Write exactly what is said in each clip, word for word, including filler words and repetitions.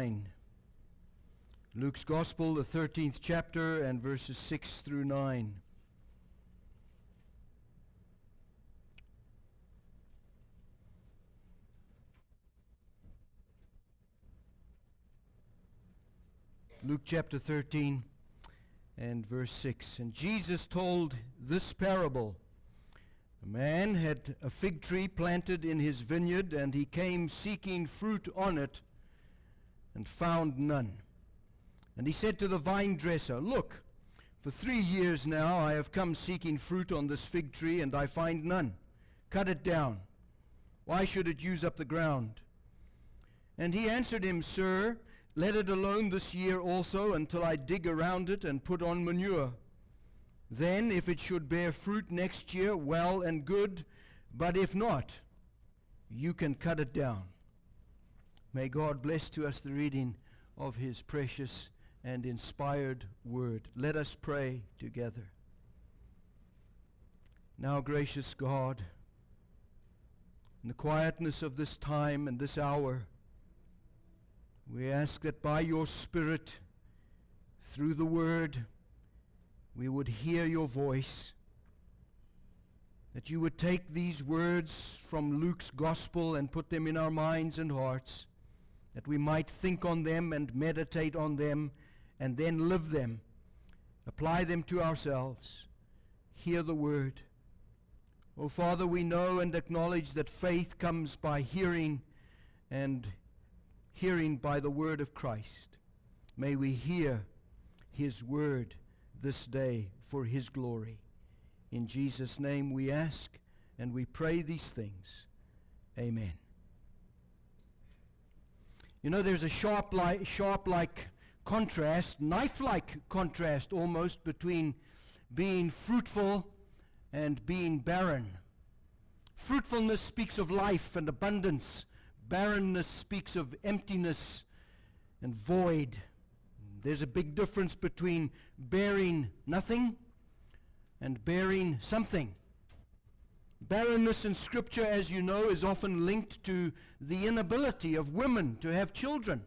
nine. Luke's Gospel, the thirteenth chapter, and verses six through nine. Luke chapter thirteen and verse six. And Jesus told this parable. A man had a fig tree planted in his vineyard, and he came seeking fruit on it, and found none. And he said to the vine dresser, "Look, for three years now I have come seeking fruit on this fig tree, and I find none. Cut it down. Why should it use up the ground?" And he answered him, "Sir, let it alone this year also, until I dig around it and put on manure. Then, if it should bear fruit next year, well and good, but if not, you can cut it down." May God bless to us the reading of his precious and inspired word. Let us pray together. Now, gracious God, in the quietness of this time and this hour, we ask that by your Spirit, through the word, we would hear your voice, that you would take these words from Luke's gospel and put them in our minds and hearts, that we might think on them and meditate on them and then live them, apply them to ourselves, hear the word. Oh, Father, we know and acknowledge that faith comes by hearing, and hearing by the word of Christ. May we hear his word this day for his glory. In Jesus' name we ask and we pray these things. Amen. You know, there's a sharp like, sharp like contrast, knife-like contrast almost, between being fruitful and being barren. Fruitfulness speaks of life and abundance. Barrenness speaks of emptiness and void. There's a big difference between bearing nothing and bearing something. Barrenness in Scripture, as you know, is often linked to the inability of women to have children.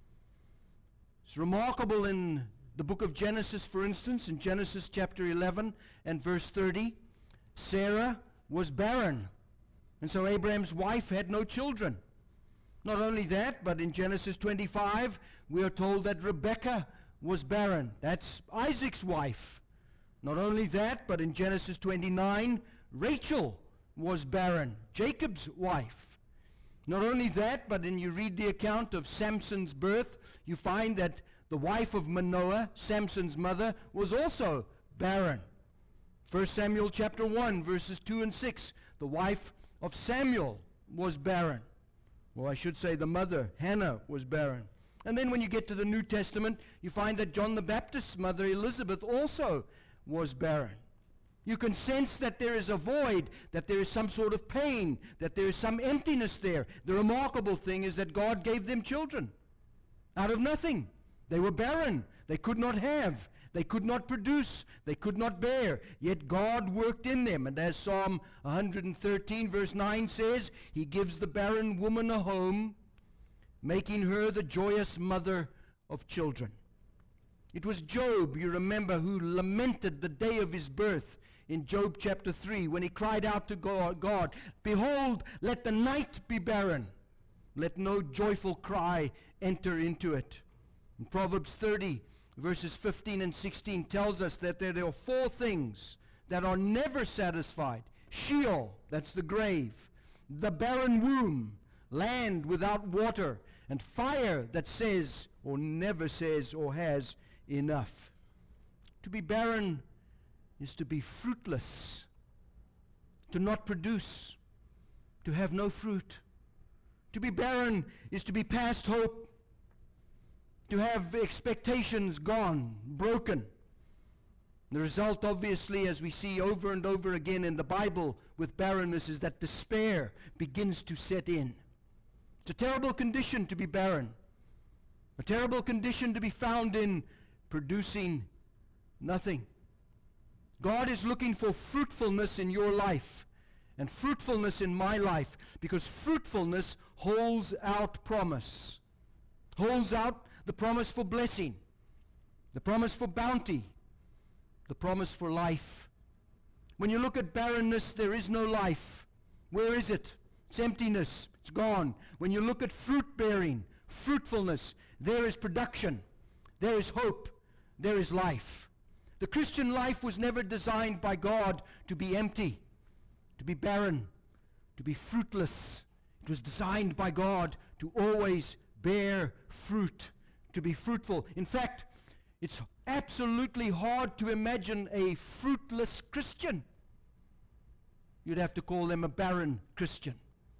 It's remarkable in the book of Genesis, for instance, in Genesis chapter eleven and verse thirty, Sarah was barren, and so Abraham's wife had no children. Not only that, but in Genesis twenty-five, we are told that Rebekah was barren. That's Isaac's wife. Not only that, but in Genesis twenty-nine, Rachel was barren, Jacob's wife. Not only that, but when you read the account of Samson's birth, you find that the wife of Manoah, Samson's mother, was also barren. First Samuel chapter one, verses two and six, the wife of Samuel was barren. Well, I should say the mother, Hannah, was barren. And then when you get to the New Testament, you find that John the Baptist's mother, Elizabeth, also was barren. You can sense that there is a void, that there is some sort of pain, that there is some emptiness there. The remarkable thing is that God gave them children out of nothing. They were barren. They could not have. They could not produce. They could not bear. Yet God worked in them. And as Psalm one thirteen verse nine says, he gives the barren woman a home, making her the joyous mother of children. It was Job, you remember, who lamented the day of his birth in Job chapter three, when he cried out to God, God, "Behold, let the night be barren. Let no joyful cry enter into it." In Proverbs thirty, verses fifteen and sixteen tells us that there are four things that are never satisfied. Sheol, that's the grave. The barren womb, land without water, and fire that says or never says or has enough. To be barren is to be fruitless, to not produce, to have no fruit. To be barren is to be past hope, to have expectations gone, broken. The result, obviously, as we see over and over again in the Bible with barrenness, is that despair begins to set in. It's a terrible condition to be barren, a terrible condition to be found in producing nothing. God is looking for fruitfulness in your life and fruitfulness in my life, because fruitfulness holds out promise. holds out the promise for blessing, the promise for bounty, the promise for life. When you look at barrenness, there is no life. Where is it? It's emptiness. It's gone. When you look at fruit bearing, fruitfulness, there is production. There is hope. There is life. The Christian life was never designed by God to be empty, to be barren, to be fruitless. It was designed by God to always bear fruit, to be fruitful. In fact, it's absolutely hard to imagine a fruitless Christian. You'd have to call them a barren Christian.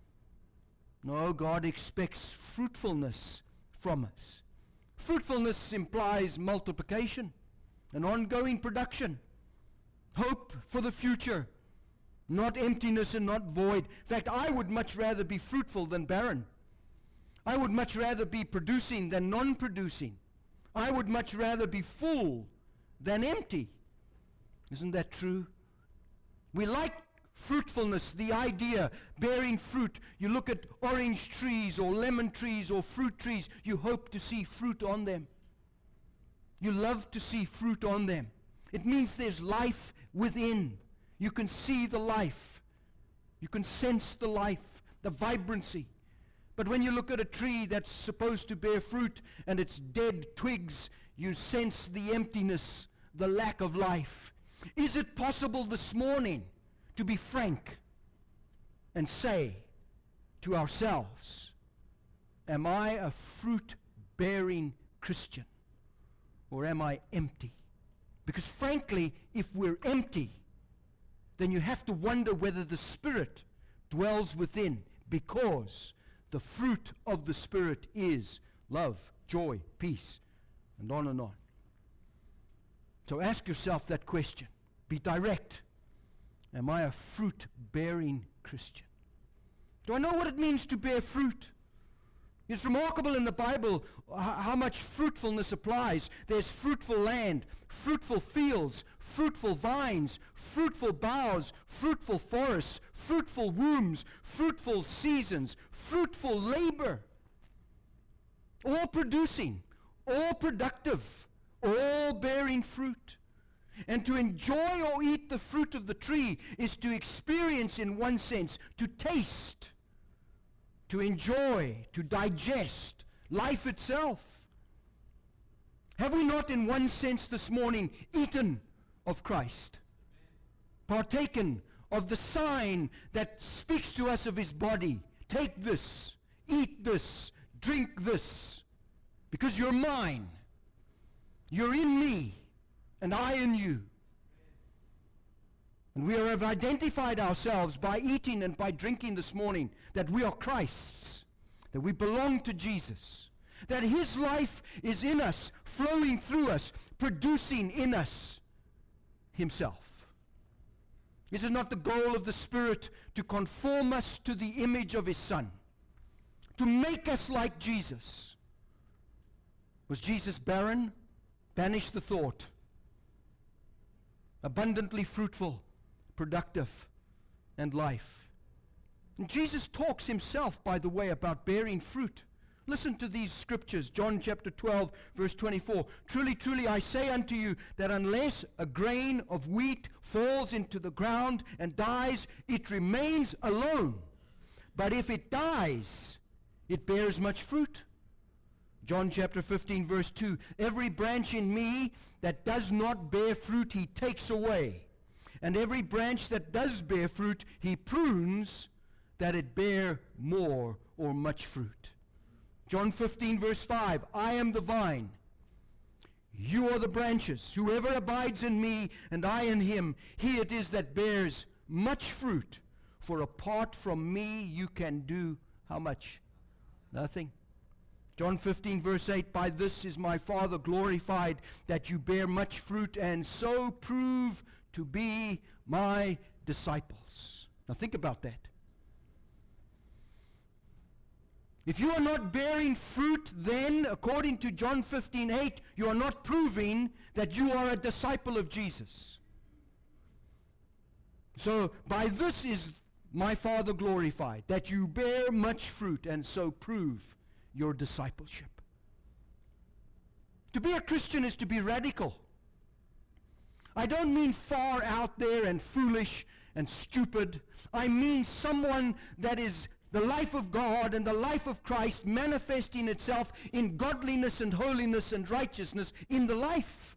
No, God expects fruitfulness from us. Fruitfulness implies multiplication, an ongoing production, hope for the future, not emptiness and not void. In fact, I would much rather be fruitful than barren. I would much rather be producing than non-producing. I would much rather be full than empty. Isn't that true? We like fruitfulness, the idea, bearing fruit. You look at orange trees or lemon trees or fruit trees, you hope to see fruit on them. You love to see fruit on them. It means there's life within. You can see the life. You can sense the life, the vibrancy. But when you look at a tree that's supposed to bear fruit and it's dead twigs, you sense the emptiness, the lack of life. Is it possible this morning to be frank and say to ourselves, am I a fruit-bearing Christian or am I empty? Because frankly, if we're empty, then you have to wonder whether the Spirit dwells within, because the fruit of the Spirit is love, joy, peace, and on and on. So ask yourself that question. Be direct. Am I a fruit-bearing Christian? Do I know what it means to bear fruit? It's remarkable in the Bible h- how much fruitfulness applies. There's fruitful land, fruitful fields, fruitful vines, fruitful boughs, fruitful forests, fruitful wombs, fruitful seasons, fruitful labor. All producing, all productive, all bearing fruit. And to enjoy or eat the fruit of the tree is to experience, in one sense, to taste, to enjoy, to digest life itself. Have we not, in one sense this morning, eaten of Christ? Partaken of the sign that speaks to us of his body. Take this, eat this, drink this, because you're mine. You're in me, and I in you. And we have identified ourselves by eating and by drinking this morning that we are Christ's, that we belong to Jesus, that his life is in us, flowing through us, producing in us himself. Is it not the goal of the Spirit to conform us to the image of his Son, to make us like Jesus? Was Jesus barren? Banish the thought. Abundantly fruitful, productive, and life. And Jesus talks himself, by the way, about bearing fruit. Listen to these scriptures. John chapter twelve, verse twenty-four. Truly, truly, I say unto you that unless a grain of wheat falls into the ground and dies, it remains alone. But if it dies, it bears much fruit. John chapter fifteen, verse two. Every branch in me that does not bear fruit, he takes away. And every branch that does bear fruit, he prunes, that it bear more or much fruit. John fifteen, verse five. I am the vine. You are the branches. Whoever abides in me, and I in him, he it is that bears much fruit. For apart from me, you can do how much? Nothing. John fifteen, verse eight, by this is my Father glorified, that you bear much fruit, and so prove to be my disciples. Now think about that. If you are not bearing fruit, then, according to John fifteen, eight, you are not proving that you are a disciple of Jesus. So, by this is my Father glorified, that you bear much fruit, and so prove your discipleship. To be a Christian is to be radical. I don't mean far out there and foolish and stupid. I mean someone that is the life of God and the life of Christ manifesting itself in godliness and holiness and righteousness in the life.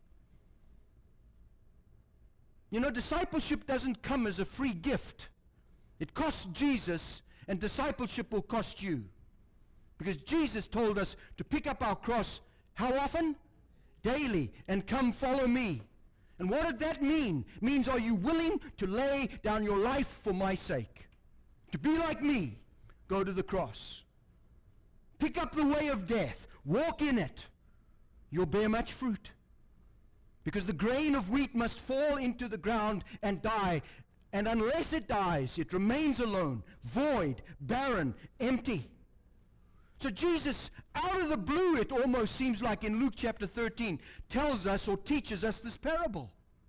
You know, discipleship doesn't come as a free gift. It costs Jesus, and discipleship will cost you. Because Jesus told us to pick up our cross, how often? Daily, and come follow me. And what did that mean? It means, are you willing to lay down your life for my sake? To be like me, go to the cross. Pick up the way of death. Walk in it. You'll bear much fruit. Because the grain of wheat must fall into the ground and die. And unless it dies, it remains alone, void, barren, empty. So Jesus, out of the blue, it almost seems like in Luke chapter thirteen, tells us or teaches us this parable.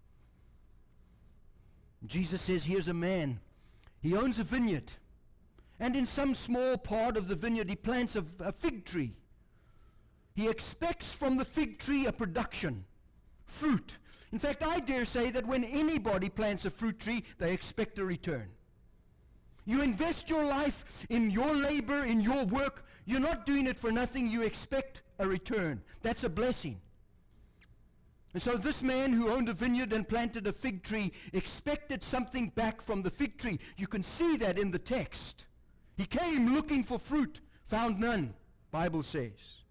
Jesus says, here's a man. He owns a vineyard. And in some small part of the vineyard, he plants a, a fig tree. He expects from the fig tree a production, fruit. In fact, I dare say that when anybody plants a fruit tree, they expect a return. You invest your life in your labor, in your work. You're not doing it for nothing. You expect a return. That's a blessing. And so this man who owned a vineyard and planted a fig tree expected something back from the fig tree. You can see that in the text. He came looking for fruit, found none, Bible says.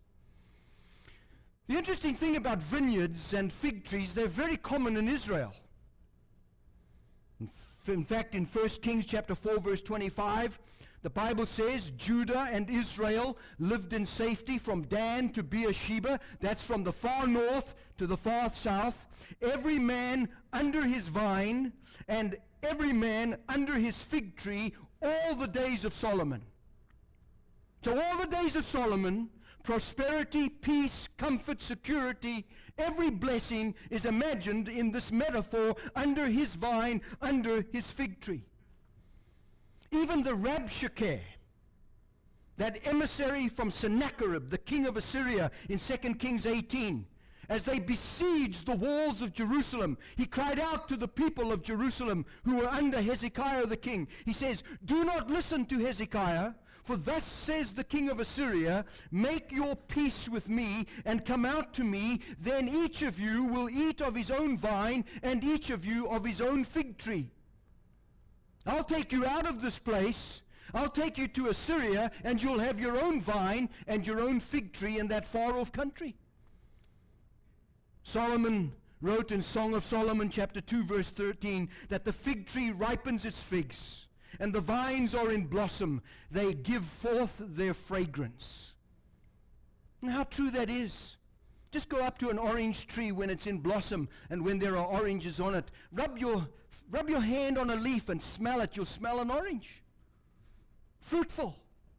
The interesting thing about vineyards and fig trees, they're very common in Israel. In, f- in fact, in First Kings chapter four, verse twenty-five, the Bible says Judah and Israel lived in safety from Dan to Beersheba. That's from the far north to the far south. Every man under his vine and every man under his fig tree all the days of Solomon. So all the days of Solomon, prosperity, peace, comfort, security, every blessing is imagined in this metaphor under his vine, under his fig tree. Even the Rabshakeh, that emissary from Sennacherib, the king of Assyria, in Second Kings eighteen, as they besieged the walls of Jerusalem, he cried out to the people of Jerusalem who were under Hezekiah the king. He says, do not listen to Hezekiah, for thus says the king of Assyria, make your peace with me and come out to me, then each of you will eat of his own vine and each of you of his own fig tree. I'll take you out of this place. I'll take you to Assyria, and you'll have your own vine and your own fig tree in that far-off country. Solomon wrote in Song of Solomon chapter two, verse thirteen, that the fig tree ripens its figs, and the vines are in blossom. They give forth their fragrance. And how true that is. Just go up to an orange tree when it's in blossom and when there are oranges on it. Rub your Rub your hand on a leaf and smell it. You'll smell an orange. Fruitful.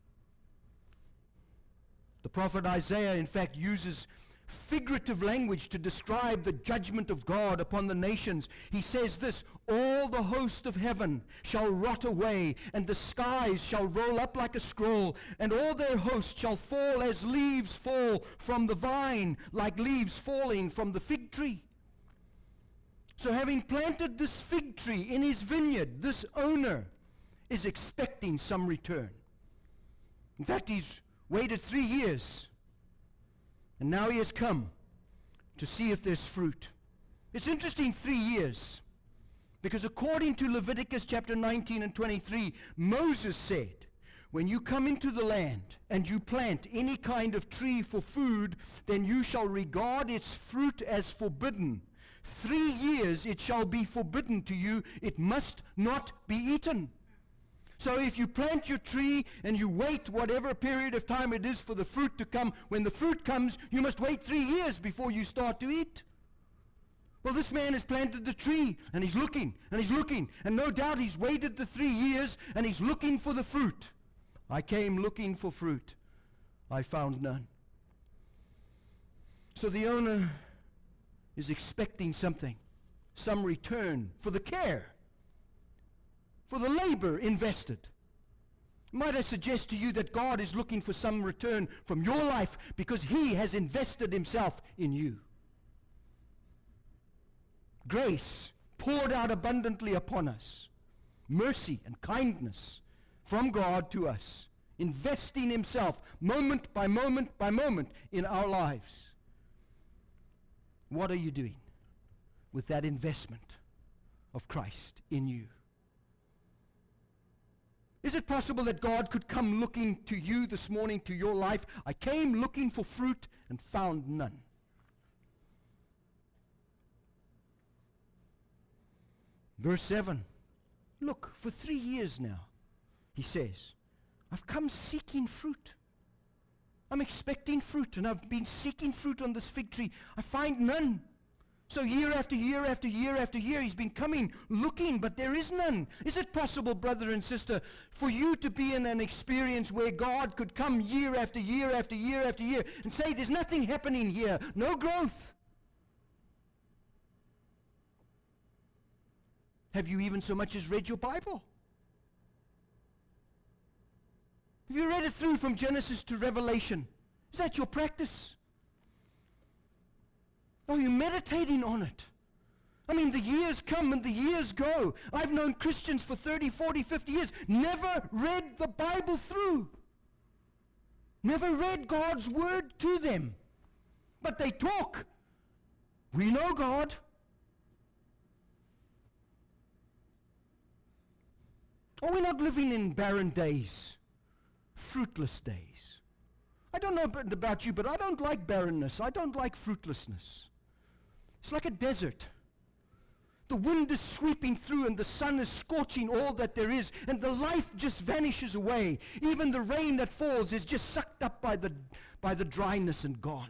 The prophet Isaiah, in fact, uses figurative language to describe the judgment of God upon the nations. He says this, all the host of heaven shall rot away, and the skies shall roll up like a scroll, and all their hosts shall fall as leaves fall from the vine, like leaves falling from the fig tree. So having planted this fig tree in his vineyard, this owner is expecting some return. In fact, he's waited three years, and now he has come to see if there's fruit. It's interesting, three years, because according to Leviticus chapter nineteen and twenty-three, Moses said, when you come into the land and you plant any kind of tree for food, then you shall regard its fruit as forbidden. Three years it shall be forbidden to you. It must not be eaten. So if you plant your tree and you wait whatever period of time it is for the fruit to come, when the fruit comes, you must wait three years before you start to eat. Well, this man has planted the tree, and he's looking, and he's looking, and no doubt he's waited the three years, and he's looking for the fruit. I came looking for fruit. I found none. So the owner is expecting something, some return for the care, for the labor invested. Might I suggest to you that God is looking for some return from your life because He has invested Himself in you. Grace poured out abundantly upon us. Mercy and kindness from God to us. Investing Himself moment by moment by moment in our lives. What are you doing with that investment of Christ in you? Is it possible that God could come looking to you this morning, to your life? I came looking for fruit and found none. Verse seven. Look, for three years now, He says, I've come seeking fruit. I'm expecting fruit, and I've been seeking fruit on this fig tree. I find none. So year after year after year after year, He's been coming, looking, but there is none. Is it possible, brother and sister, for you to be in an experience where God could come year after year after year after year and say, there's nothing happening here, no growth? Have you even so much as read your Bible? Have you read it through from Genesis to Revelation? Is that your practice? Are you meditating on it? I mean, the years come and the years go. I've known Christians for thirty, forty, fifty years, never read the Bible through. Never read God's Word to them. But they talk. We know God. Are we not living in barren days? Fruitless days? I don't know about you, but I don't like barrenness. I don't like fruitlessness. It's like a desert. The wind is sweeping through and the sun is scorching all that there is, and the life just vanishes away. Even the rain that falls is just sucked up by the, by the dryness and gone.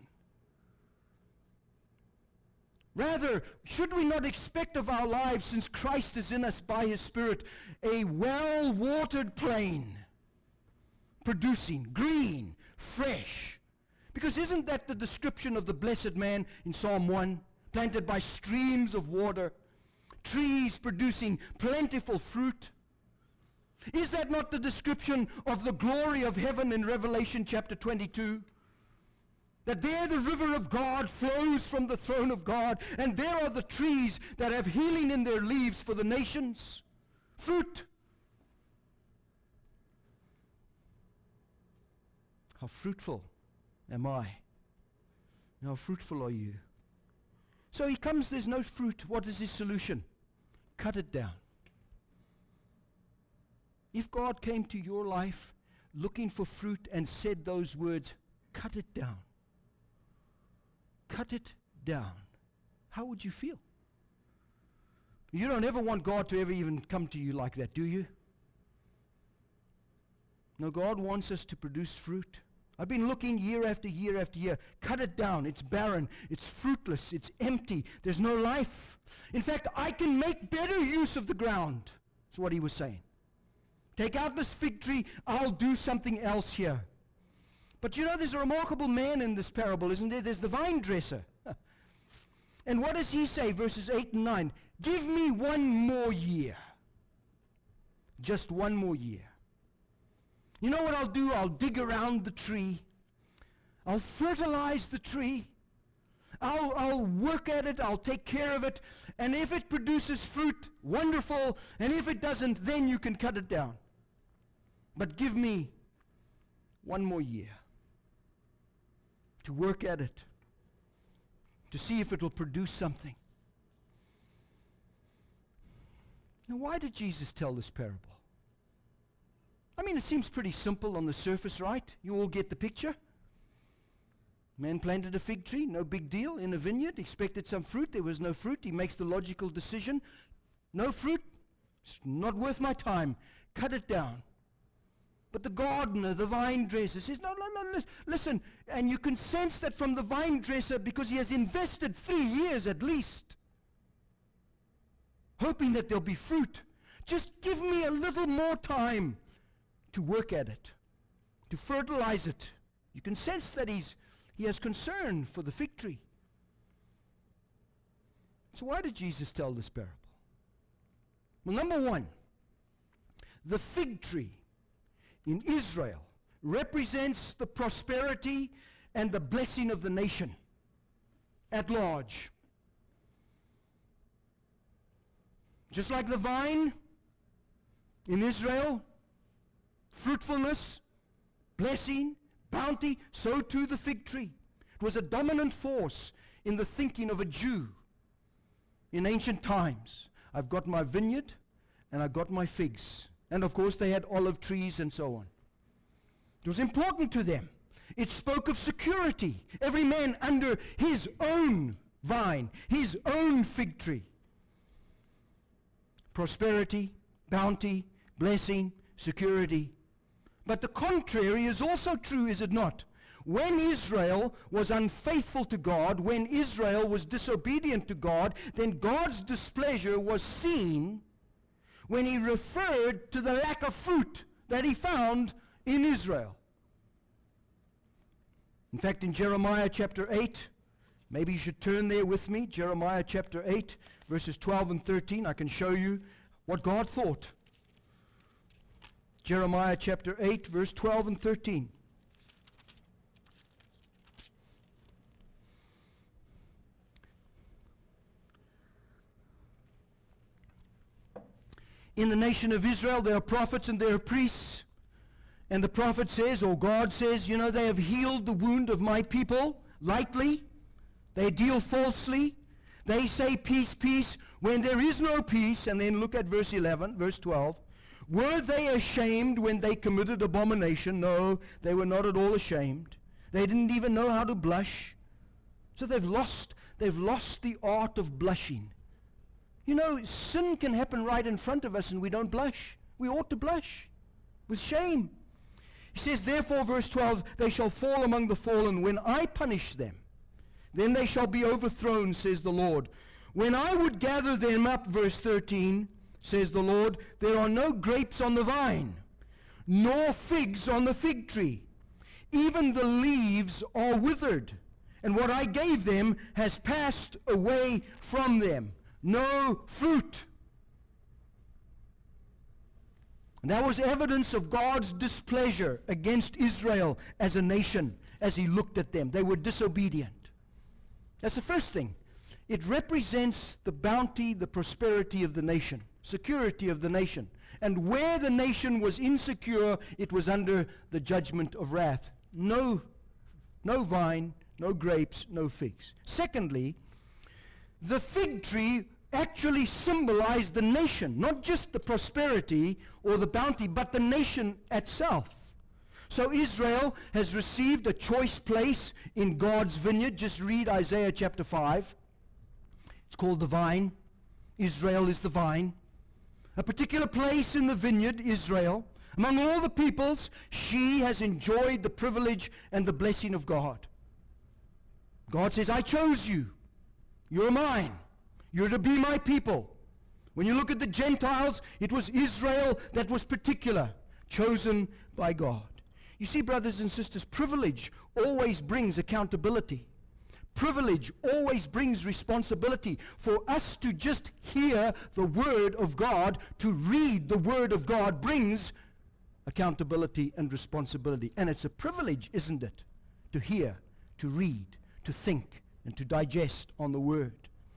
Rather, should we not expect of our lives, since Christ is in us by His Spirit, a well-watered plain, producing, green, fresh? Because isn't that the description of the blessed man in Psalm one? Planted by streams of water, trees producing plentiful fruit. Is that not the description of the glory of heaven in Revelation chapter twenty-two? That there the river of God flows from the throne of God, and there are the trees that have healing in their leaves for the nations. Fruit. How fruitful am I? How fruitful are you? So he comes, there's no fruit. What is his solution? Cut it down. If God came to your life looking for fruit and said those words, cut it down. Cut it down. How would you feel? You don't ever want God to ever even come to you like that, do you? No, God wants us to produce fruit. I've been looking year after year after year. Cut it down. It's barren. It's fruitless. It's empty. There's no life. In fact, I can make better use of the ground. That's what he was saying. Take out this fig tree. I'll do something else here. But you know, there's a remarkable man in this parable, isn't there? There's the vine dresser. And what does he say? Verses eight and nine. Give me one more year. Just one more year. You know what I'll do? I'll dig around the tree. I'll fertilize the tree. I'll, I'll work at it. I'll take care of it. And if it produces fruit, wonderful. And if it doesn't, then you can cut it down. But give me one more year to work at it, to see if it will produce something. Now, why did Jesus tell this parable? I mean, it seems pretty simple on the surface, right? You all get the picture. Man planted a fig tree, no big deal, in a vineyard, expected some fruit. There was no fruit. He makes the logical decision. No fruit, it's not worth my time. Cut it down. But the gardener, the vine dresser, says, no, no, no, lis- listen. And you can sense that from the vine dresser, because he has invested three years at least, hoping that there'll be fruit. Just give me a little more time to work at it, to fertilize it. You can sense that he's, he has concern for the fig tree. So why did Jesus tell this parable? Well, number one, the fig tree in Israel represents the prosperity and the blessing of the nation at large. Just like the vine in Israel, fruitfulness, blessing, bounty, so too the fig tree. It was a dominant force in the thinking of a Jew in ancient times. I've got my vineyard and I've got my figs. And of course they had olive trees and so on. It was important to them. It spoke of security. Every man under his own vine, his own fig tree. Prosperity, bounty, blessing, security. But the contrary is also true, is it not? When Israel was unfaithful to God, when Israel was disobedient to God, then God's displeasure was seen when he referred to the lack of fruit that he found in Israel. In fact, in Jeremiah chapter eight, maybe you should turn there with me, Jeremiah chapter eight, verses twelve and thirteen, I can show you what God thought. Jeremiah chapter eight, verse twelve and thirteen. In the nation of Israel, there are prophets and there are priests. And the prophet says, or God says, you know, they have healed the wound of my people lightly. They deal falsely. They say peace, peace, when there is no peace. And then look at verse eleven, verse twelve. Were they ashamed when they committed abomination? No, they were not at all ashamed. They didn't even know how to blush. So they've lost, they've lost the art of blushing. You know, sin can happen right in front of us and we don't blush. We ought to blush with shame. He says, therefore, verse twelve, they shall fall among the fallen. When I punish them, then they shall be overthrown, says the Lord. When I would gather them up, verse thirteen, says the Lord, there are no grapes on the vine, nor figs on the fig tree. Even the leaves are withered, and what I gave them has passed away from them. No fruit. And that was evidence of God's displeasure against Israel as a nation as he looked at them. They were disobedient. That's the first thing. It represents the bounty, the prosperity of the nation, security of the nation. And where the nation was insecure, it was under the judgment of wrath. No, no vine, no grapes, no figs. Secondly, the fig tree actually symbolized the nation, not just the prosperity or the bounty, but the nation itself. So Israel has received a choice place in God's vineyard. Just read Isaiah chapter five. It's called the vine. Israel is the vine. A particular place in the vineyard, Israel. Among all the peoples, she has enjoyed the privilege and the blessing of God. God says, I chose you. You're mine. You're to be my people. When you look at the Gentiles, it was Israel that was particular, chosen by God. You see, brothers and sisters, privilege always brings accountability. Privilege always brings responsibility. For us to just hear the Word of God, to read the Word of God, brings accountability and responsibility. And it's a privilege, isn't it, to hear, to read, to think, and to digest on the Word.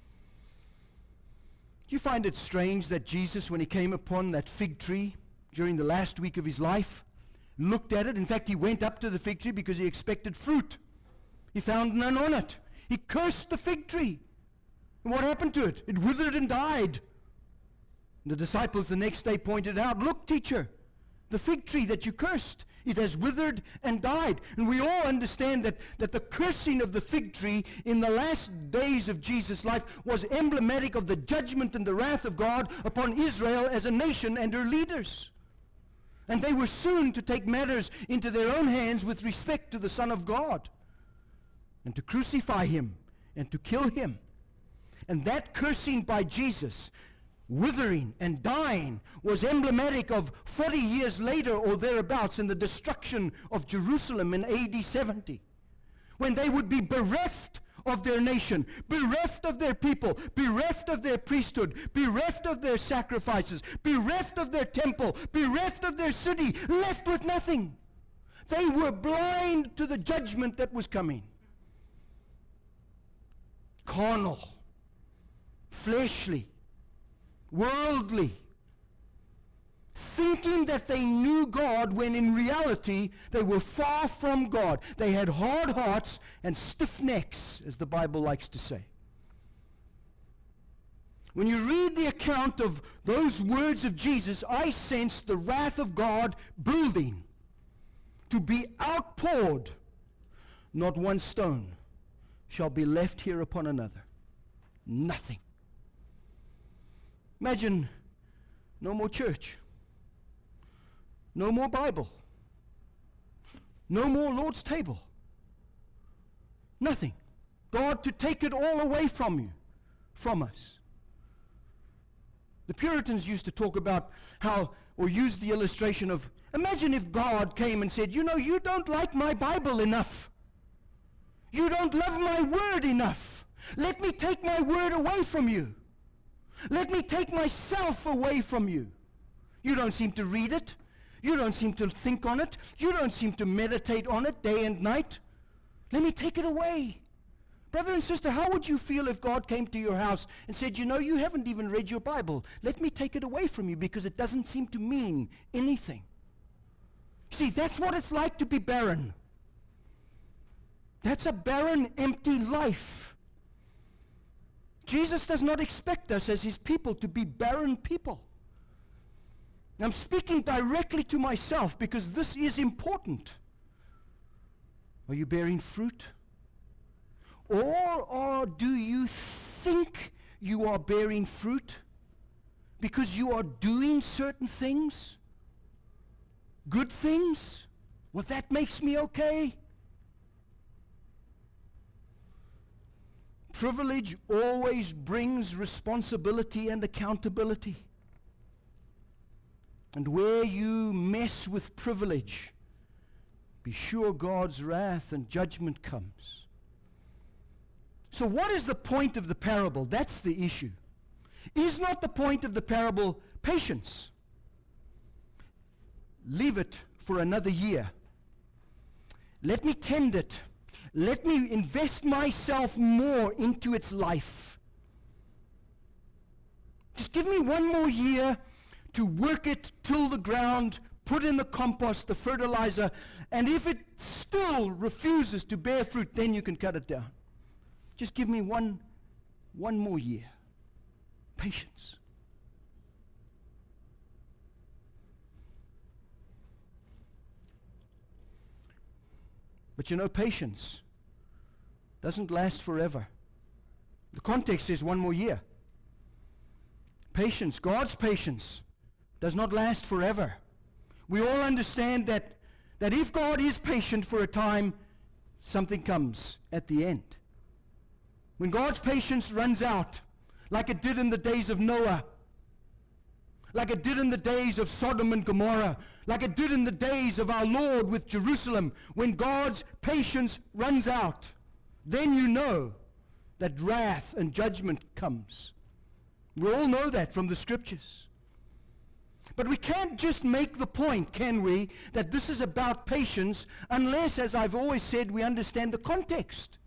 Do you find it strange that Jesus, when he came upon that fig tree during the last week of his life, looked at it? In fact, he went up to the fig tree because he expected fruit. He found none on it. He cursed the fig tree. And what happened to it? It withered and died. The disciples the next day pointed out, look, teacher, the fig tree that you cursed, it has withered and died. And we all understand that, that the cursing of the fig tree in the last days of Jesus' life was emblematic of the judgment and the wrath of God upon Israel as a nation and her leaders. And they were soon to take matters into their own hands with respect to the Son of God, and to crucify him and to kill him. And that cursing by Jesus, withering and dying, was emblematic of forty years later or thereabouts in the destruction of Jerusalem in A D seventy, when they would be bereft of their nation, bereft of their people, bereft of their priesthood, bereft of their sacrifices, bereft of their temple, bereft of their city, left with nothing. They were blind to the judgment that was coming. Carnal, fleshly, worldly, thinking that they knew God when in reality they were far from God. They had hard hearts and stiff necks, as the Bible likes to say. When you read the account of those words of Jesus, I sense the wrath of God building to be outpoured. Not one stone shall be left here upon another. Nothing. Imagine no more church. No more Bible. No more Lord's table. Nothing. God to take it all away from you, from us. The Puritans used to talk about how, or use the illustration of, imagine if God came and said, you know, you don't like my Bible enough. You don't love my word enough. Let me take my word away from you. Let me take myself away from you. You don't seem to read it. You don't seem to think on it. You don't seem to meditate on it day and night. Let me take it away. Brother and sister, how would you feel if God came to your house and said, you know, you haven't even read your Bible. Let me take it away from you because it doesn't seem to mean anything. See, that's what it's like to be barren. That's a barren, empty life. Jesus does not expect us as his people to be barren people. I'm speaking directly to myself because this is important. Are you bearing fruit? Or, or do you think you are bearing fruit because you are doing certain things? Good things? Well, that makes me okay. Privilege always brings responsibility and accountability. And where you mess with privilege, be sure God's wrath and judgment comes. So what is the point of the parable? That's the issue. Is not the point of the parable patience? Leave it for another year. Let me tend it. Let me invest myself more into its life. Just give me one more year to work it, till the ground, put in the compost, the fertilizer, and if it still refuses to bear fruit, then you can cut it down. Just give me one, one more year. Patience. But you know, patience doesn't last forever. The context is one more year. Patience, God's patience, does not last forever. We all understand that, that if God is patient for a time, something comes at the end. When God's patience runs out, like it did in the days of Noah, like it did in the days of Sodom and Gomorrah, like it did in the days of our Lord with Jerusalem, when God's patience runs out, then you know that wrath and judgment comes. We all know that from the scriptures. But we can't just make the point, can we, that this is about patience unless, as I've always said, we understand the context.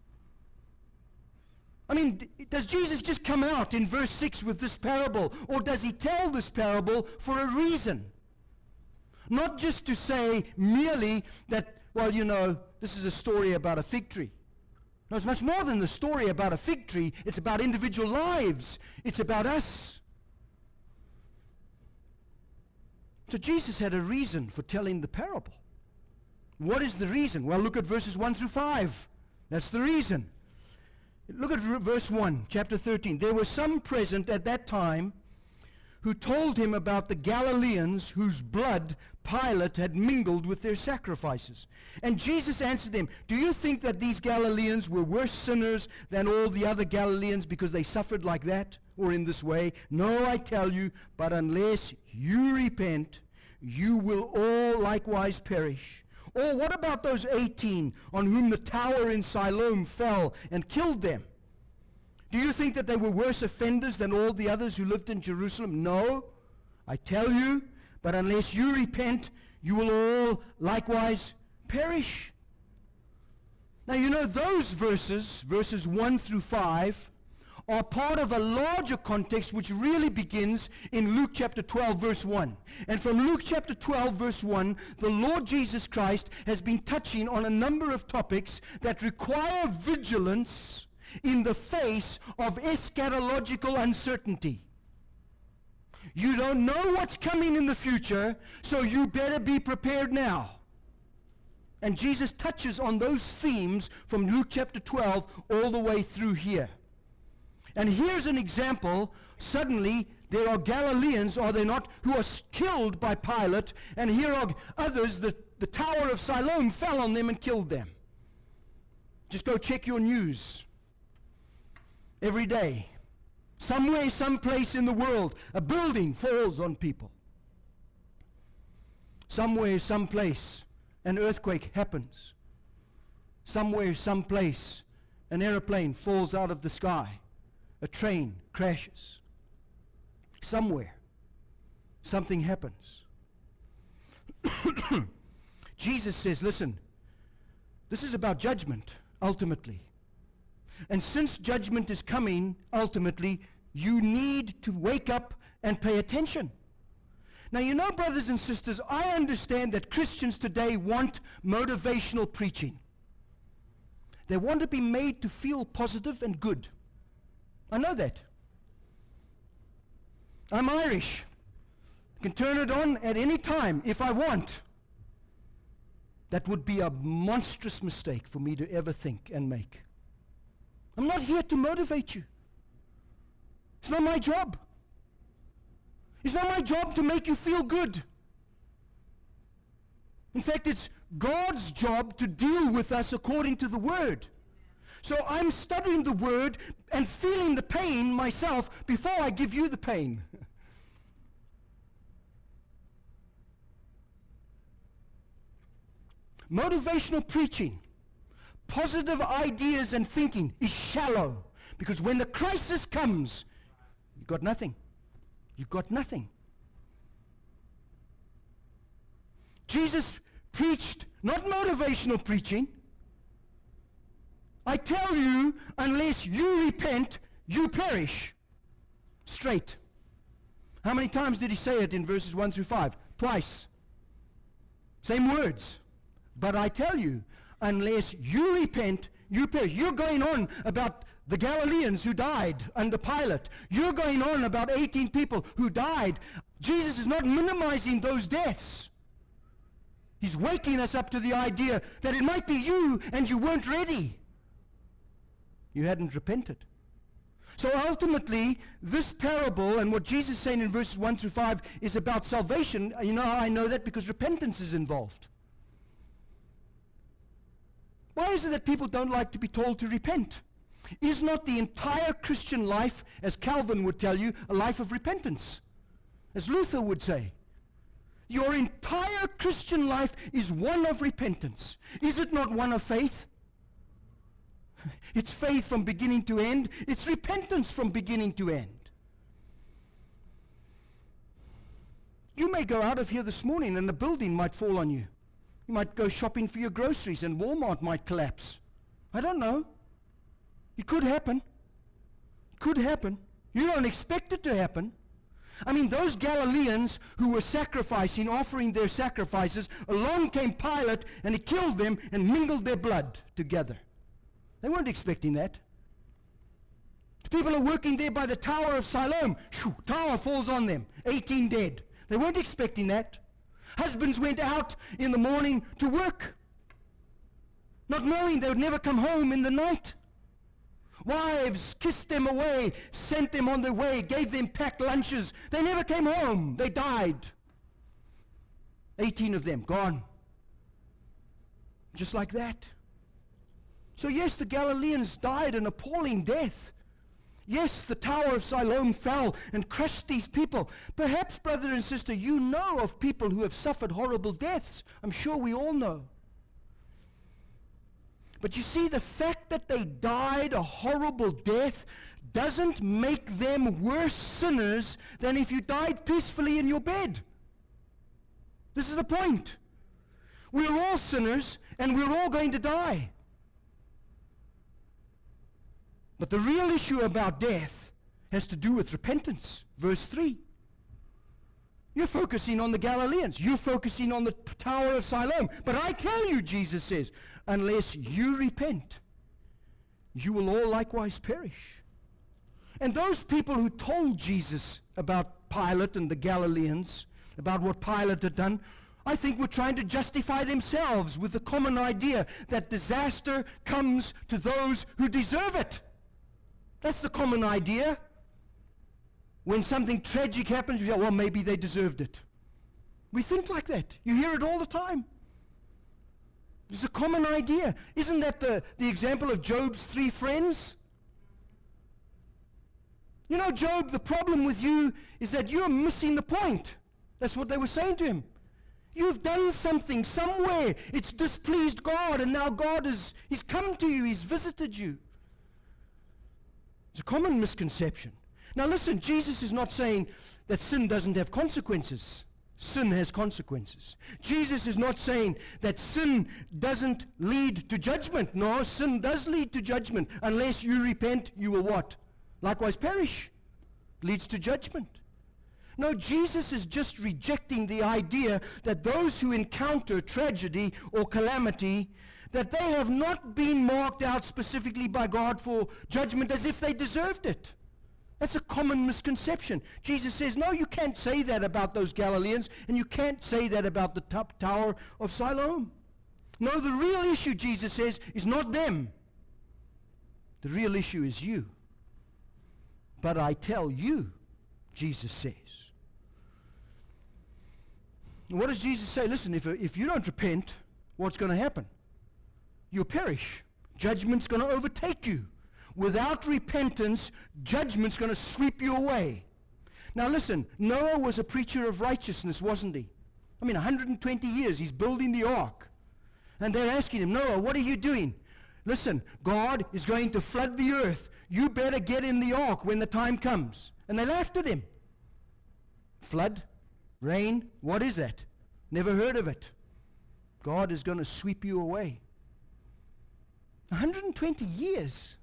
I mean, d- does Jesus just come out in verse six with this parable, or does he tell this parable for a reason? Not just to say merely that, well, you know, this is a story about a fig tree. No, it's much more than the story about a fig tree. It's about individual lives. It's about us. So Jesus had a reason for telling the parable. What is the reason? Well, look at verses one through five. That's the reason. Look at v- verse one, chapter thirteen. There were some present at that time who told him about the Galileans whose blood Pilate had mingled with their sacrifices. And Jesus answered them, do you think that these Galileans were worse sinners than all the other Galileans because they suffered like that or in this way? No, I tell you, but unless you repent, you will all likewise perish. Or what about those eighteen on whom the tower in Siloam fell and killed them? Do you think that they were worse offenders than all the others who lived in Jerusalem? No, I tell you, but unless you repent, you will all likewise perish. Now you know those verses, verses one through five, are part of a larger context which really begins in Luke chapter twelve verse one. And from Luke chapter twelve verse one, the Lord Jesus Christ has been touching on a number of topics that require vigilance in the face of eschatological uncertainty. You don't know what's coming in the future, so you better be prepared now. And Jesus touches on those themes from Luke chapter twelve all the way through here. And here's an example. Suddenly, there are Galileans, are they not, who are killed by Pilate, and here are others, the, the Tower of Siloam fell on them and killed them. Just go check your news. Every day, somewhere, someplace in the world, a building falls on people. Somewhere, someplace, an earthquake happens. Somewhere, someplace, an airplane falls out of the sky. A train crashes. Somewhere, something happens. Jesus says, listen, this is about judgment, ultimately. And since judgment is coming, ultimately, you need to wake up and pay attention. Now, you know, brothers and sisters, I understand that Christians today want motivational preaching. They want to be made to feel positive and good. I know that. I'm Irish. I can turn it on at any time if I want. That would be a monstrous mistake for me to ever think and make. I'm not here to motivate you. It's not my job. It's not my job to make you feel good. In fact, it's God's job to deal with us according to the Word. So I'm studying the Word and feeling the pain myself before I give you the pain. Motivational preaching, positive ideas and thinking is shallow, because when the crisis comes, you've got nothing. You've got nothing. Jesus preached not motivational preaching. I tell you, unless you repent, you perish. Straight. How many times did he say it in verses one through five? Twice. Same words. But I tell you, unless you repent, you perish. You're going on about the Galileans who died under Pilate. You're going on about eighteen people who died. Jesus is not minimizing those deaths. He's waking us up to the idea that it might be you and you weren't ready. You hadn't repented. So ultimately, this parable and what Jesus is saying in verses one through five is about salvation. You know how I know that? Because repentance is involved. Why is it that people don't like to be told to repent? Is not the entire Christian life, as Calvin would tell you, a life of repentance? As Luther would say. Your entire Christian life is one of repentance. Is it not one of faith? It's faith from beginning to end. It's repentance from beginning to end. You may go out of here this morning and the building might fall on you. You might go shopping for your groceries and Walmart might collapse. I don't know. It could happen. It could happen. You don't expect it to happen. I mean, those Galileans who were sacrificing, offering their sacrifices, along came Pilate and he killed them and mingled their blood together. They weren't expecting that. The people are working there by the Tower of Siloam. Shoo, tower falls on them. eighteen dead. They weren't expecting that. Husbands went out in the morning to work, not knowing they would never come home in the night. Wives kissed them away, sent them on their way, gave them packed lunches. They never came home. They died. eighteen of them gone. Just like that. So yes, the Galileans died an appalling death. Yes, the Tower of Siloam fell and crushed these people. Perhaps, brother and sister, you know of people who have suffered horrible deaths. I'm sure we all know. But you see, the fact that they died a horrible death doesn't make them worse sinners than if you died peacefully in your bed. This is the point. We're all sinners, and we're all going to die. But the real issue about death has to do with repentance. Verse three. You're focusing on the Galileans. You're focusing on the Tower of Siloam. But I tell you, Jesus says, unless you repent, you will all likewise perish. And those people who told Jesus about Pilate and the Galileans, about what Pilate had done, I think were trying to justify themselves with the common idea that disaster comes to those who deserve it. That's the common idea. When something tragic happens, we say, well, maybe they deserved it. We think like that. You hear it all the time. It's a common idea. Isn't that the, the example of Job's three friends? You know, Job, the problem with you is that you're missing the point. That's what they were saying to him. You've done something somewhere. It's displeased God, and now God is, he's come to you. He's visited you. It's a common misconception. Now listen, Jesus is not saying that sin doesn't have consequences. Sin has consequences. Jesus is not saying that sin doesn't lead to judgment. No, sin does lead to judgment. Unless you repent, you will what? Likewise perish. Leads to judgment. No, Jesus is just rejecting the idea that those who encounter tragedy or calamity, that they have not been marked out specifically by God for judgment as if they deserved it. That's a common misconception. Jesus says, no, you can't say that about those Galileans, and you can't say that about the top Tower of Siloam. No, the real issue, Jesus says, is not them. The real issue is you. But I tell you, Jesus says. And what does Jesus say? Listen, if, if you don't repent, what's going to happen? You'll perish. Judgment's going to overtake you. Without repentance, judgment's going to sweep you away. Now listen, Noah was a preacher of righteousness, wasn't he? I mean, one hundred twenty years, he's building the ark. And they're asking him, Noah, what are you doing? Listen, God is going to flood the earth. You better get in the ark when the time comes. And they laughed at him. Flood? Rain? What is that? Never heard of it. God is going to sweep you away. one hundred twenty years.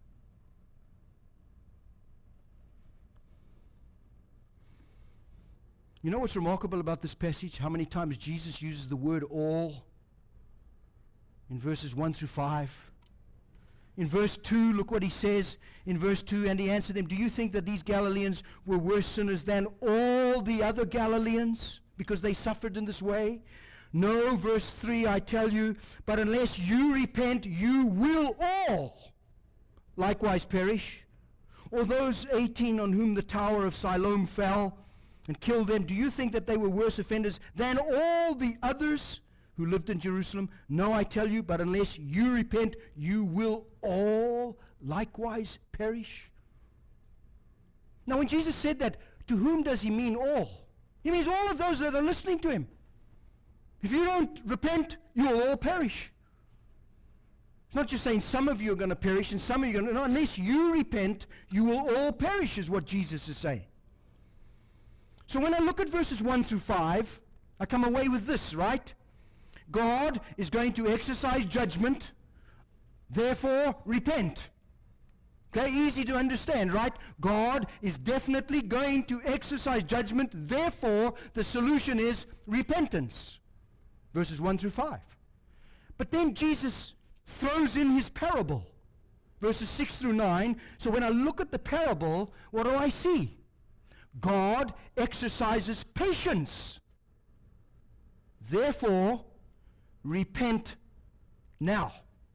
You know what's remarkable about this passage? How many times Jesus uses the word all in verses one through five. In verse two, look what he says in verse two, and he answered them, do you think that these Galileans were worse sinners than all the other Galileans because they suffered in this way? No, verse three, I tell you, but unless you repent, you will all likewise perish. Or those eighteen on whom the Tower of Siloam fell and killed them, do you think that they were worse offenders than all the others who lived in Jerusalem? No, I tell you, but unless you repent, you will all likewise perish. Now, when Jesus said that, to whom does he mean all? He means all of those that are listening to him. If you don't repent, you'll all perish. It's not just saying some of you are going to perish and some of you are going to, no, unless you repent, you will all perish, is what Jesus is saying. So when I look at verses one through five, I come away with this, right? God is going to exercise judgment, therefore repent. Okay, easy to understand, right? God is definitely going to exercise judgment, therefore the solution is repentance. Verses one through five. But then Jesus throws in his parable, verses six through nine. So when I look at the parable, what do I see? God exercises patience. Therefore, repent now.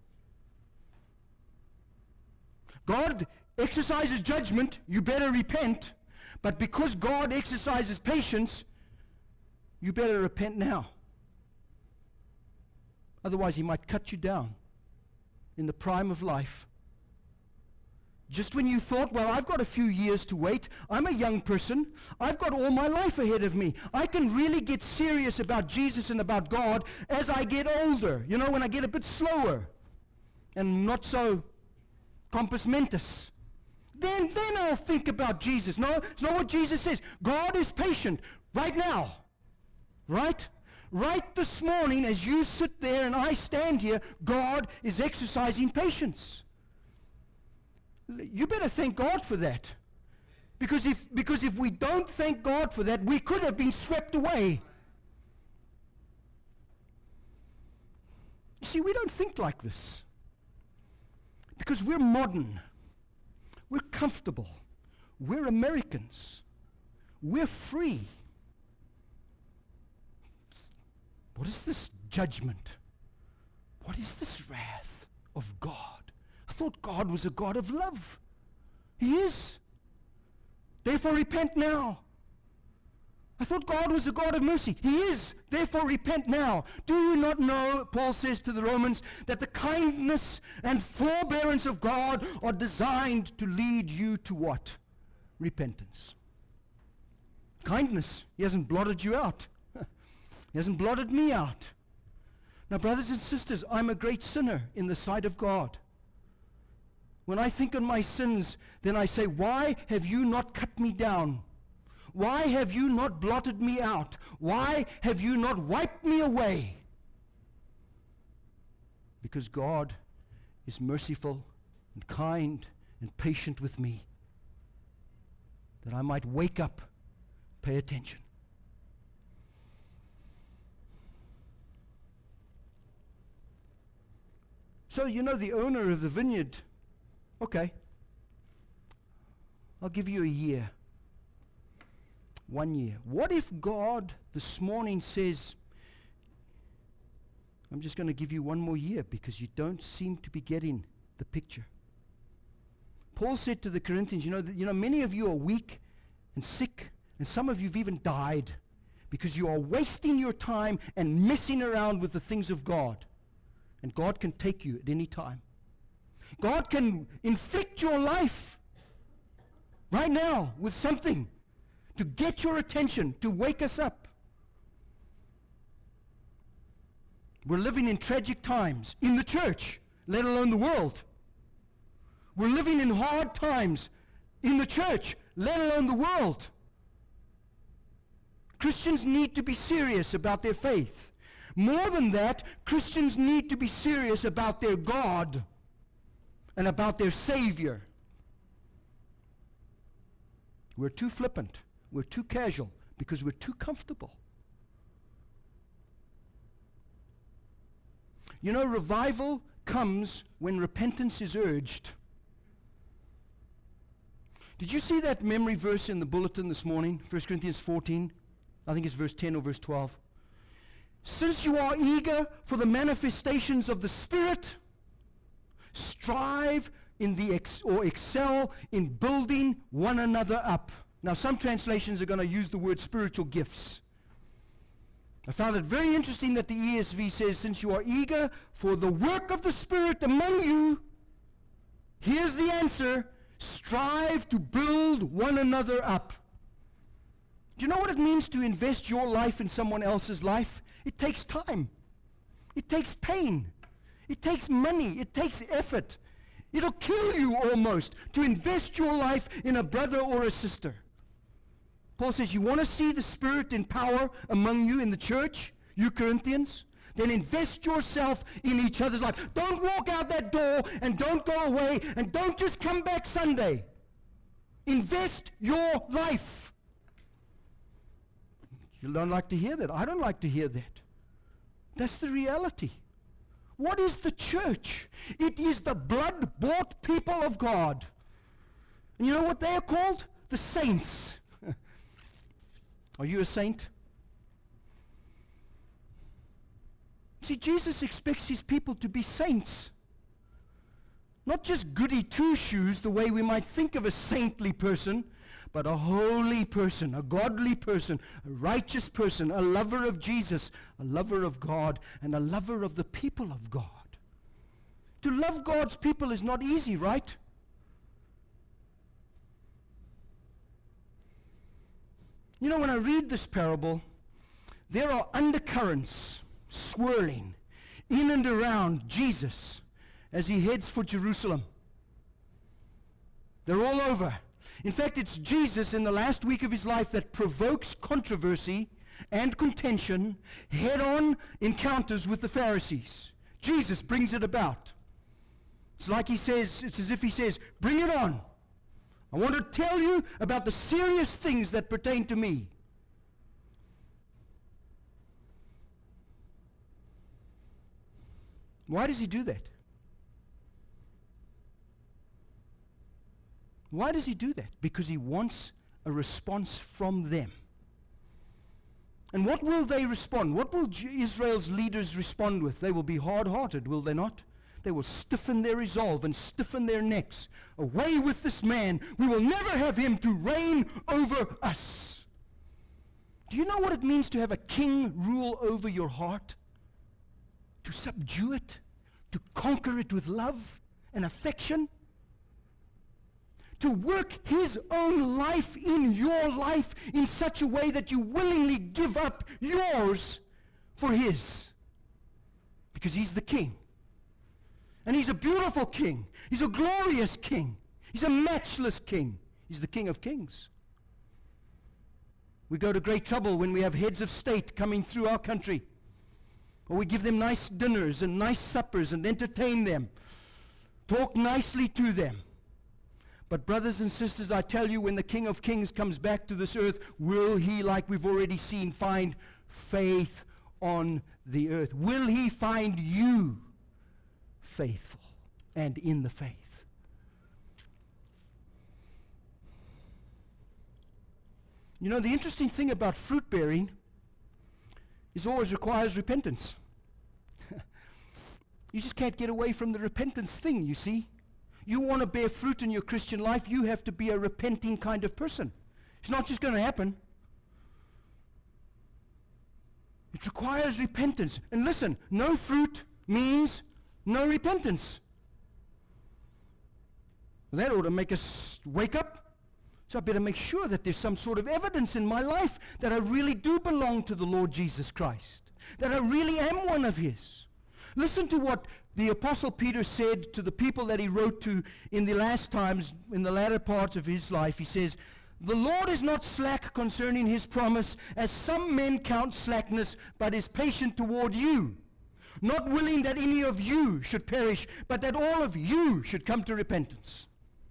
God exercises judgment, you better repent. But because God exercises patience, you better repent now. Otherwise, he might cut you down in the prime of life. Just when you thought, well, I've got a few years to wait. I'm a young person. I've got all my life ahead of me. I can really get serious about Jesus and about God as I get older. You know, when I get a bit slower. and not so compos mentis, then, then I'll think about Jesus. No, it's not what Jesus says. God is patient right now. Right? Right this morning, as you sit there and I stand here, God is exercising patience. L- You better thank God for that. Because if, because if we don't thank God for that, we could have been swept away. You see, we don't think like this. Because we're modern. We're comfortable. We're Americans. We're free. What is this judgment? What is this wrath of God? I thought God was a God of love. He is. Therefore repent now. I thought God was a God of mercy. He is. Therefore repent now. Do you not know, Paul says to the Romans, that the kindness and forbearance of God are designed to lead you to what? Repentance. Kindness. He hasn't blotted you out. He hasn't blotted me out. Now, brothers and sisters, I'm a great sinner in the sight of God. When I think on my sins, then I say, why have you not cut me down? Why have you not blotted me out? Why have you not wiped me away? Because God is merciful and kind and patient with me, that I might wake up, pay attention. So, you know, the owner of the vineyard, okay, I'll give you a year. One year. What if God this morning says, I'm just going to give you one more year because you don't seem to be getting the picture. Paul said to the Corinthians, you know, that, you know, many of you are weak and sick, and some of you have even died because you are wasting your time and messing around with the things of God. And God can take you at any time. God can inflict your life right now with something to get your attention, to wake us up. We're living in tragic times in the church, let alone the world. We're living in hard times in the church, let alone the world. Christians need to be serious about their faith. More than that, Christians need to be serious about their God and about their Savior. We're too flippant. We're too casual because we're too comfortable. You know, revival comes when repentance is urged. Did you see that memory verse in the bulletin this morning? First Corinthians fourteen. I think it's verse ten or verse twelve. Since you are eager for the manifestations of the Spirit, strive in the ex- or excel in building one another up. Now, some translations are going to use the word spiritual gifts. I found it very interesting that the E S V says, since you are eager for the work of the Spirit among you, here's the answer, strive to build one another up. Do you know what it means to invest your life in someone else's life? It takes time. It takes pain. It takes money. It takes effort. It'll kill you almost to invest your life in a brother or a sister. Paul says, you want to see the Spirit in power among you in the church, you Corinthians? Then invest yourself in each other's life. Don't walk out that door and don't go away and don't just come back Sunday. Invest your life. You don't like to hear that. I don't like to hear that. That's the reality. What is the church? It is the blood-bought people of God. And you know what they are called? The saints. Are you a saint? See, Jesus expects his people to be saints. Not just goody two-shoes, the way we might think of a saintly person, but a holy person, a godly person, a righteous person, a lover of Jesus, a lover of God, and a lover of the people of God. To love God's people is not easy, right? You know, when I read this parable, there are undercurrents swirling in and around Jesus as he heads for Jerusalem. They're all over. In fact, it's Jesus in the last week of his life that provokes controversy and contention, head-on encounters with the Pharisees. Jesus brings it about. It's like he says, it's as if he says, bring it on. I want to tell you about the serious things that pertain to me. Why does he do that? Why does he do that? Because he wants a response from them. And what will they respond? What will J- Israel's leaders respond with? They will be hard-hearted, will they not? They will stiffen their resolve and stiffen their necks. Away with this man. We will never have him to reign over us. Do you know what it means to have a king rule over your heart? To subdue it, to conquer it with love and affection, to work his own life in your life in such a way that you willingly give up yours for his. Because he's the king. And he's a beautiful king. He's a glorious king. He's a matchless king. He's the King of Kings. We go to great trouble when we have heads of state coming through our country. Or we give them nice dinners and nice suppers and entertain them. Talk nicely to them. But brothers and sisters, I tell you, when the King of Kings comes back to this earth, will he, like we've already seen, find faith on the earth? Will he find you faithful and in the faith? You know, the interesting thing about fruit bearing is always requires repentance. You just can't get away from the repentance thing, you see. You want to bear fruit in your Christian life, you have to be a repenting kind of person. It's not just going to happen. It requires repentance. And listen, no fruit means no repentance. That ought to make us wake up. So I better make sure that there's some sort of evidence in my life that I really do belong to the Lord Jesus Christ, that I really am one of his. Listen to what the Apostle Peter said to the people that he wrote to in the last times, in the latter parts of his life. He says, the Lord is not slack concerning his promise, as some men count slackness, but is patient toward you, not willing that any of you should perish, but that all of you should come to repentance.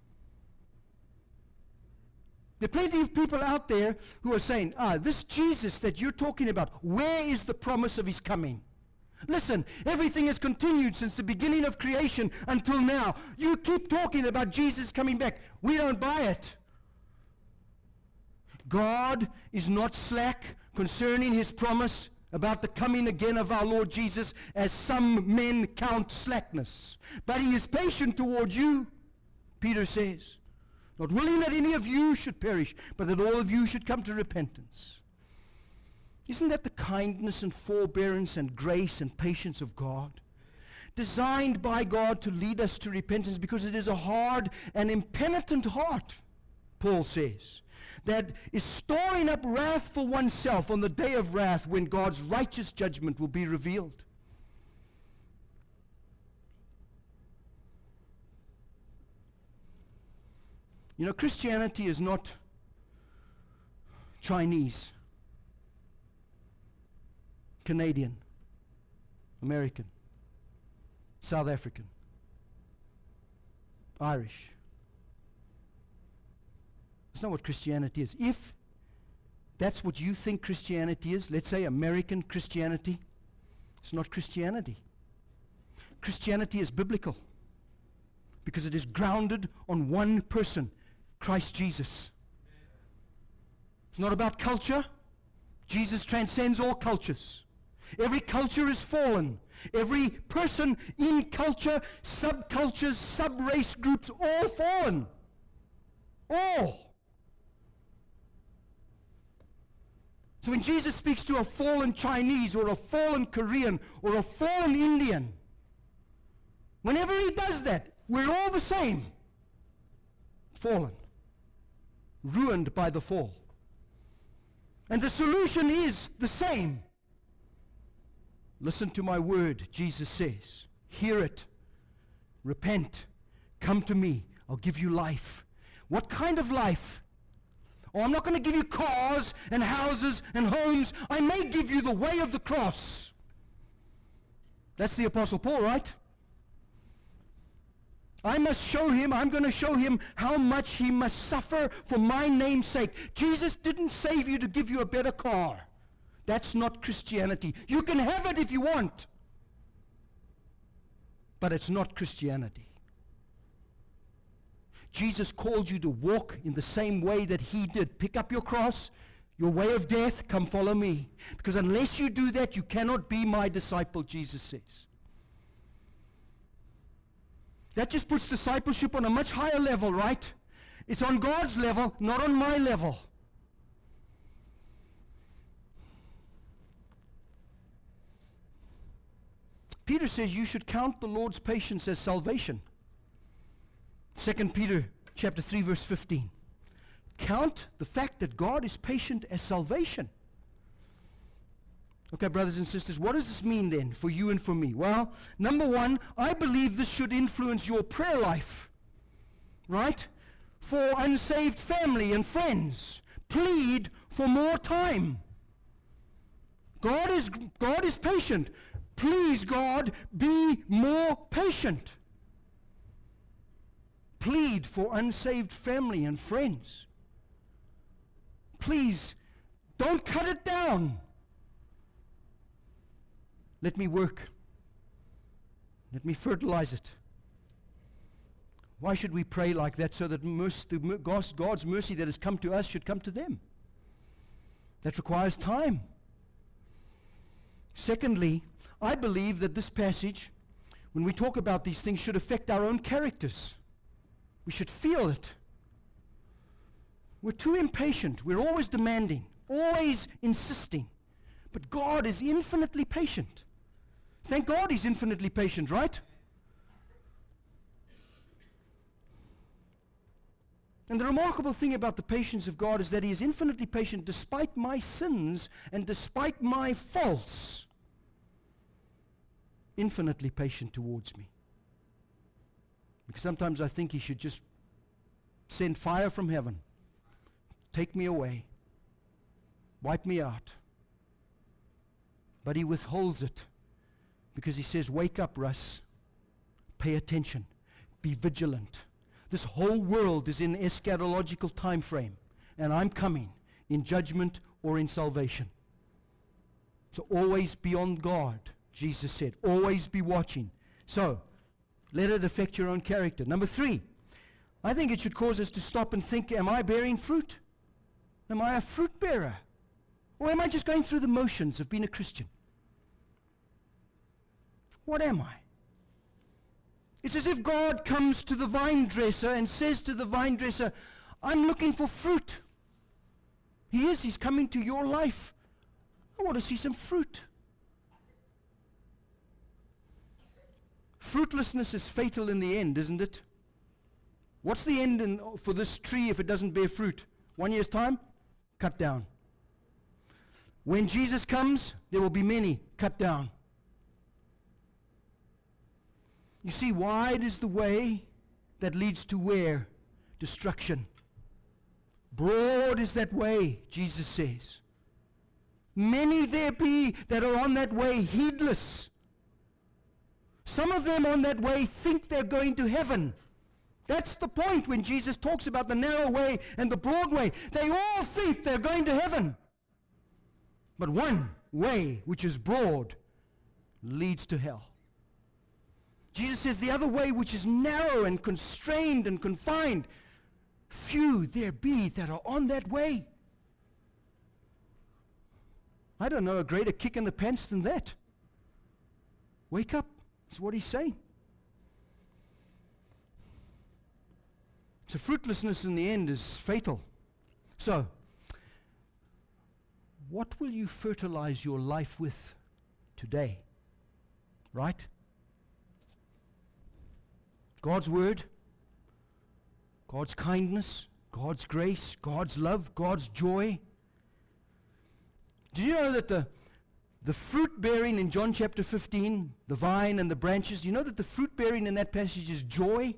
There are plenty of people out there who are saying, ah, this Jesus that you're talking about, where is the promise of his coming? Listen, everything has continued since the beginning of creation until now. You keep talking about Jesus coming back. We don't buy it. God is not slack concerning his promise about the coming again of our Lord Jesus, as some men count slackness. But he is patient toward you, Peter says, not willing that any of you should perish, but that all of you should come to repentance. Isn't that the kindness and forbearance and grace and patience of God? Designed by God to lead us to repentance, because it is a hard and impenitent heart, Paul says, that is storing up wrath for oneself on the day of wrath when God's righteous judgment will be revealed. You know, Christianity is not Chinese, Canadian, American, South African, Irish. That's not what Christianity is. If that's what you think Christianity is, let's say American Christianity, it's not Christianity. Christianity is biblical because it is grounded on one person, Christ Jesus. It's not about culture. Jesus transcends all cultures. Every culture is fallen. Every person in culture, subcultures, sub-race groups, all fallen. All. So when Jesus speaks to a fallen Chinese or a fallen Korean or a fallen Indian, whenever he does that, we're all the same. Fallen. Ruined by the fall. And the solution is the same. Listen to my word, Jesus says. Hear it. Repent. Come to me. I'll give you life. What kind of life? Oh, I'm not going to give you cars and houses and homes. I may give you the way of the cross. That's the Apostle Paul, right? I must show him, I'm going to show him how much he must suffer for my name's sake. Jesus didn't save you to give you a better car. That's not Christianity. You can have it if you want. But it's not Christianity. Jesus called you to walk in the same way that he did. Pick up your cross, your way of death, come follow me. Because unless you do that, you cannot be my disciple, Jesus says. That just puts discipleship on a much higher level, right? It's on God's level, not on my level. Peter says you should count the Lord's patience as salvation. Second Peter chapter three, verse fifteen. Count the fact that God is patient as salvation. Okay, brothers and sisters, what does this mean then for you and for me? Well, number one, I believe this should influence your prayer life, right? For unsaved family and friends, plead for more time. God is, God is patient. Please, God, be more patient. Plead for unsaved family and friends. Please, don't cut it down. Let me work. Let me fertilize it. Why should we pray like that? So that mercy, the, God's, God's mercy that has come to us should come to them. That requires time. Secondly, I believe that this passage, when we talk about these things, should affect our own characters. We should feel it. We're too impatient. We're always demanding, always insisting. But God is infinitely patient. Thank God he's infinitely patient, right? And the remarkable thing about the patience of God is that he is infinitely patient despite my sins and despite my faults. Infinitely patient towards me. Because sometimes I think he should just send fire from heaven, take me away, wipe me out. But he withholds it because he says, wake up, Russ. Pay attention. Be vigilant. This whole world is in eschatological time frame, and I'm coming in judgment or in salvation. So always be on guard, Jesus said. Always be watching. So, let it affect your own character. Number three, I think it should cause us to stop and think, am I bearing fruit? Am I a fruit bearer? Or am I just going through the motions of being a Christian? What am I? It's as if God comes to the vine dresser and says to the vine dresser, I'm looking for fruit. He is. He's coming to your life. I want to see some fruit. Fruitlessness is fatal in the end, isn't it? What's the end in, for this tree if it doesn't bear fruit? One year's time? Cut down. When Jesus comes, there will be many cut down. You see, wide is the way that leads to where? Destruction. Broad is that way, Jesus says. Many there be that are on that way heedless. Some of them on that way think they're going to heaven. That's the point when Jesus talks about the narrow way and the broad way. They all think they're going to heaven. But one way, which is broad, leads to hell. Jesus says the other way, which is narrow and constrained and confined, few there be that are on that way. I don't know a greater kick in the pants than that. Wake up. That's what he's saying. So fruitlessness in the end is fatal. So, what will you fertilize your life with today? Right? God's word, God's kindness, God's grace, God's love, God's joy. Do you know that the, The fruit bearing in John chapter fifteen, the vine and the branches, you know that the fruit bearing in that passage is joy?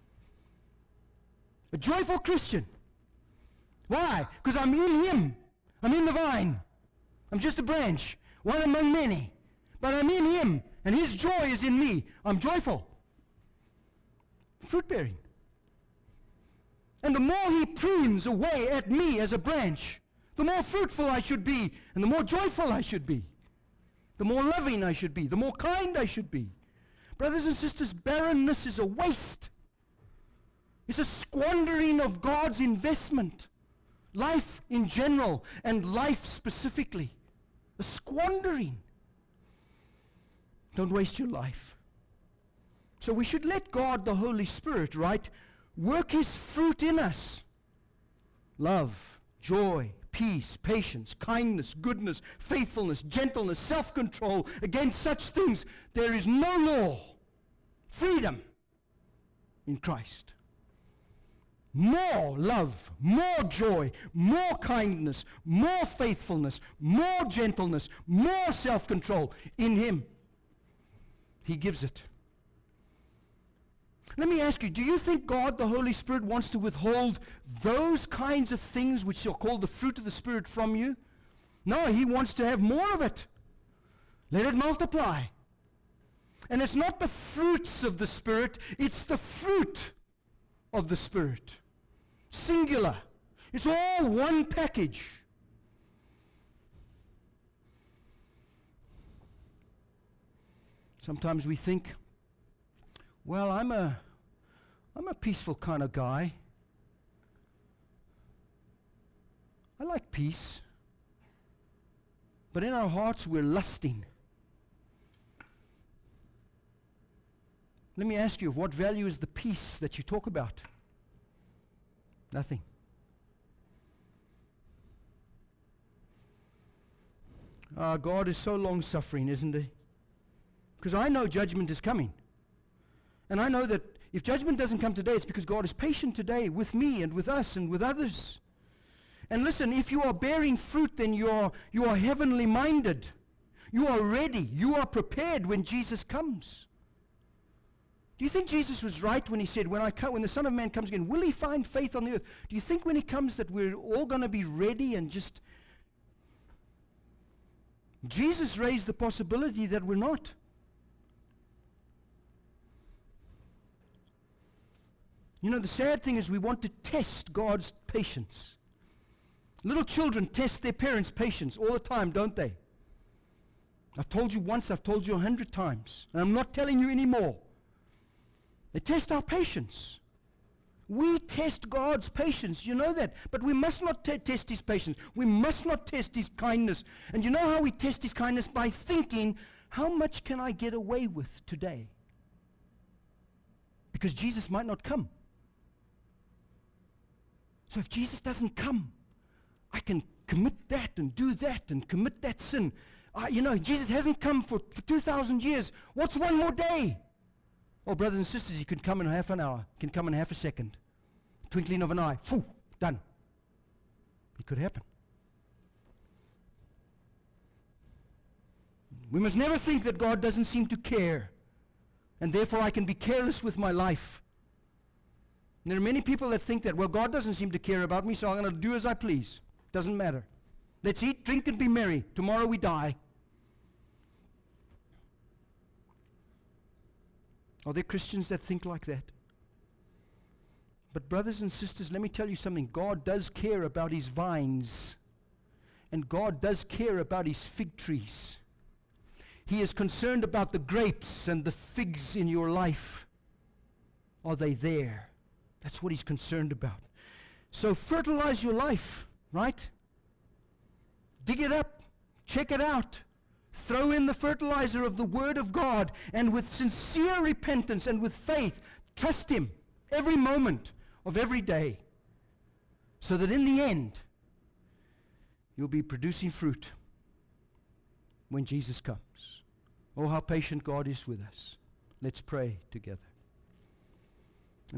A joyful Christian. Why? Because I'm in Him. I'm in the vine. I'm just a branch, one among many. But I'm in Him, and His joy is in me. I'm joyful. Fruit bearing. And the more He prunes away at me as a branch, the more fruitful I should be, and the more joyful I should be. The more loving I should be, the more kind I should be. Brothers and sisters, barrenness is a waste. It's a squandering of God's investment. Life in general and life specifically. A squandering. Don't waste your life. So we should let God, the Holy Spirit, right, work His fruit in us. Love, joy, peace, patience, kindness, goodness, faithfulness, gentleness, self-control. Against such things there is no law. Freedom in Christ. More love, more joy, more kindness, more faithfulness, more gentleness, more self-control in Him. He gives it. Let me ask you, do you think God, the Holy Spirit, wants to withhold those kinds of things which are called the fruit of the Spirit from you? No, He wants to have more of it. Let it multiply. And it's not the fruits of the Spirit, it's the fruit of the Spirit. Singular. It's all one package. Sometimes we think, well, I'm a I'm a peaceful kind of guy. I like peace. But in our hearts we're lusting. Let me ask you, of what value is the peace that you talk about? Nothing. Uh, God is so long-suffering, isn't He? Because I know judgment is coming. And I know that if judgment doesn't come today, it's because God is patient today with me and with us and with others. And listen, if you are bearing fruit, then you are, you are heavenly minded. You are ready. You are prepared when Jesus comes. Do you think Jesus was right when He said, when I come, when the Son of Man comes again, will He find faith on the earth? Do you think when He comes that we're all going to be ready and just... Jesus raised the possibility that we're not. You know, the sad thing is we want to test God's patience. Little children test their parents' patience all the time, don't they? I've told you once, I've told you a hundred times, and I'm not telling you anymore. They test our patience. We test God's patience, you know that. But we must not te- test His patience. We must not test His kindness. And you know how we test His kindness? By thinking, how much can I get away with today? Because Jesus might not come. So if Jesus doesn't come, I can commit that and do that and commit that sin. Uh, you know, Jesus hasn't come for, for two thousand years. What's one more day? Oh, brothers and sisters, He can come in half an hour. He can come in half a second. Twinkling of an eye. Phew, done. It could happen. We must never think that God doesn't seem to care, and therefore I can be careless with my life. And there are many people that think that, well, God doesn't seem to care about me, so I'm going to do as I please. Doesn't matter. Let's eat, drink, and be merry. Tomorrow we die. Are there Christians that think like that? But brothers and sisters, let me tell you something. God does care about His vines. And God does care about His fig trees. He is concerned about the grapes and the figs in your life. Are they there? That's what He's concerned about. So fertilize your life, right? Dig it up. Check it out. Throw in the fertilizer of the Word of God, and with sincere repentance and with faith, trust Him every moment of every day, so that in the end, you'll be producing fruit when Jesus comes. Oh, how patient God is with us. Let's pray together.